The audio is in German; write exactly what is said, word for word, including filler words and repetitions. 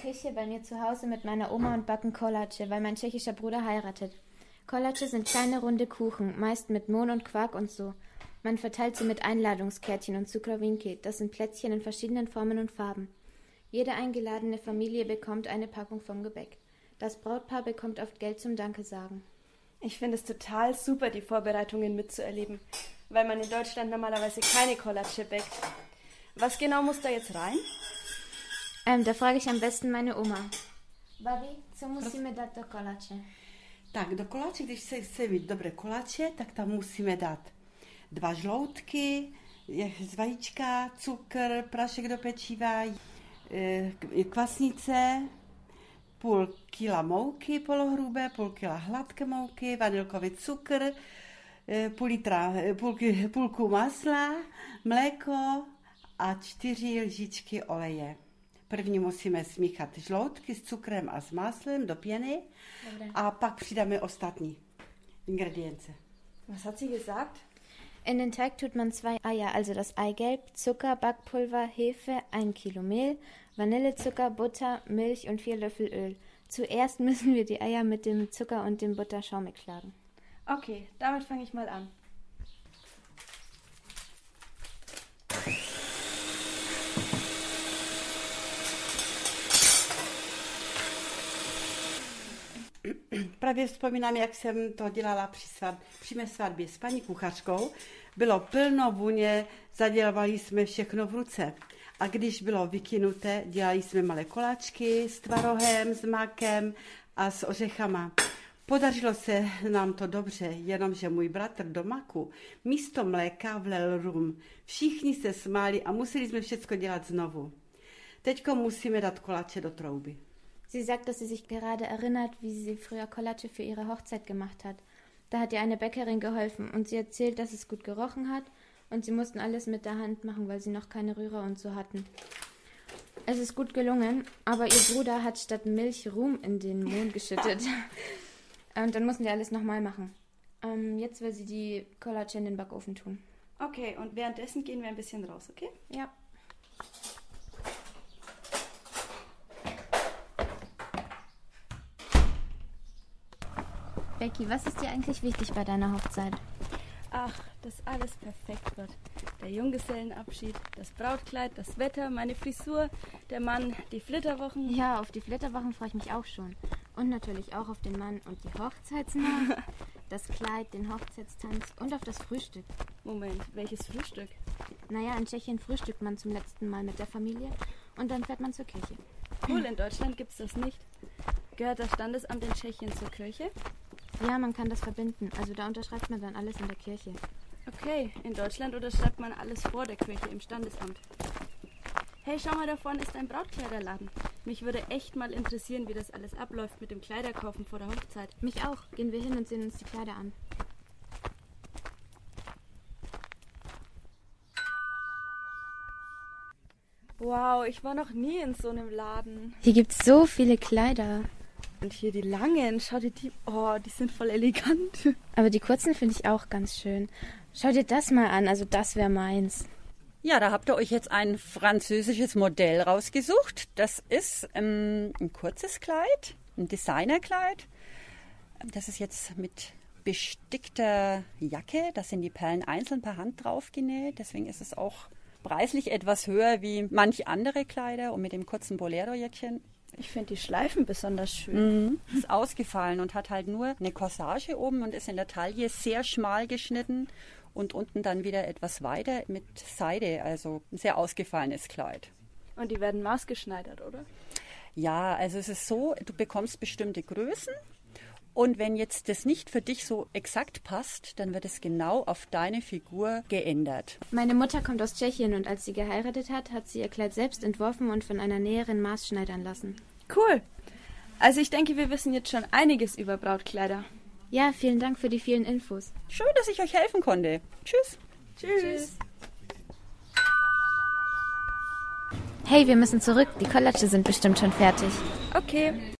Küche bei mir zu Hause mit meiner Oma und backen Kolače, weil mein tschechischer Bruder heiratet. Kolače sind kleine runde Kuchen, meist mit Mohn und Quark und so. Man verteilt sie mit Einladungskärtchen und Cukrovinky. Das sind Plätzchen in verschiedenen Formen und Farben. Jede eingeladene Familie bekommt eine Packung vom Gebäck. Das Brautpaar bekommt oft Geld zum Danke sagen. Ich finde es total super, die Vorbereitungen mitzuerleben, weil man in Deutschland normalerweise keine Kolače backt. Was genau muss da jetzt rein? Ähm, da frage ich am besten meine Oma. Babi, co musíme dát do kolače? Tak, do koláče, když se chce mít dobré koláče, tak tam musíme dát dva žloutky, z vajíčka, cukr, prašek do pečiva, kvasnice, půl kila mouky polohrubé, půl kila hladké mouky, vanilkový cukr, půl litra, půl, půlku masla, mléko a čtyři lžičky oleje. První musíme smíchat žloutky s cukrem a s máslem do pěny. Dobre. A pak přidáme ostatní ingredience. Was hat sie gesagt? In den Teig tut man zwei Eier, also das Eigelb, Zucker, Backpulver, Hefe, ein Kilo Mehl, Vanillezucker, Butter, Milch und vier Löffel Öl. Zuerst müssen wir die Eier mit dem Zucker und dem Butter schaumig schlagen. Okay, damit fange ich mal an. Právě vzpomínám, jak jsem to dělala při, svatb, při mé svatbě s paní kuchařkou. Bylo plno vůně, zadělávali jsme všechno v ruce. A když bylo vykynuté, dělali jsme malé koláčky s tvarohem, s mákem a s ořechama. Podařilo se nám to dobře, jenomže můj bratr do maku místo mléka vlel rum. Všichni se smáli a museli jsme všechno dělat znovu. Teďko musíme dát koláče do trouby. Sie sagt, dass sie sich gerade erinnert, wie sie früher Kolače für ihre Hochzeit gemacht hat. Da hat ihr eine Bäckerin geholfen und sie erzählt, dass es gut gerochen hat und sie mussten alles mit der Hand machen, weil sie noch keine Rührer und so hatten. Es ist gut gelungen, aber ihr Bruder hat statt Milch Rum in den Mohn geschüttet. Und dann mussten wir alles nochmal machen. Ähm, jetzt will sie die Kolače in den Backofen tun. Okay, und währenddessen gehen wir ein bisschen raus, okay? Ja. Becky, was ist dir eigentlich wichtig bei deiner Hochzeit? Ach, dass alles perfekt wird. Der Junggesellenabschied, das Brautkleid, das Wetter, meine Frisur, der Mann, die Flitterwochen. Ja, auf die Flitterwochen freue ich mich auch schon. Und natürlich auch auf den Mann und die Hochzeitsnacht, das Kleid, den Hochzeitstanz und auf das Frühstück. Moment, welches Frühstück? Naja, in Tschechien frühstückt man zum letzten Mal mit der Familie und dann fährt man zur Kirche. Cool, in Deutschland gibt's das nicht. Gehört das Standesamt in Tschechien zur Kirche? Ja, man kann das verbinden. Also da unterschreibt man dann alles in der Kirche. Okay, in Deutschland unterschreibt man alles vor der Kirche im Standesamt. Hey, schau mal, da vorne ist ein Brautkleiderladen. Mich würde echt mal interessieren, wie das alles abläuft mit dem Kleiderkaufen vor der Hochzeit. Mich auch. Gehen wir hin und sehen uns die Kleider an. Wow, ich war noch nie in so einem Laden. Hier gibt's so viele Kleider. Und hier die langen, schau dir die, oh, die sind voll elegant. Aber die kurzen finde ich auch ganz schön. Schau dir das mal an, also das wäre meins. Ja, da habt ihr euch jetzt ein französisches Modell rausgesucht. Das ist ähm, ein kurzes Kleid, ein Designerkleid. Das ist jetzt mit bestickter Jacke. Da sind die Perlen einzeln per Hand drauf genäht. Deswegen ist es auch preislich etwas höher wie manche andere Kleider. Und mit dem kurzen Bolero-Jäckchen. Ich finde die Schleifen besonders schön. Mhm. Ist ausgefallen und hat halt nur eine Corsage oben und ist in der Taille sehr schmal geschnitten und unten dann wieder etwas weiter mit Seide, also ein sehr ausgefallenes Kleid. Und die werden maßgeschneidert, oder? Ja, also es ist so, du bekommst bestimmte Größen und wenn jetzt das nicht für dich so exakt passt, dann wird es genau auf deine Figur geändert. Meine Mutter kommt aus Tschechien und als sie geheiratet hat, hat sie ihr Kleid selbst entworfen und von einer Näherin maßschneidern lassen. Cool. Also ich denke, wir wissen jetzt schon einiges über Brautkleider. Ja, vielen Dank für die vielen Infos. Schön, dass ich euch helfen konnte. Tschüss. Tschüss. Tschüss. Hey, wir müssen zurück. Die Kolače sind bestimmt schon fertig. Okay.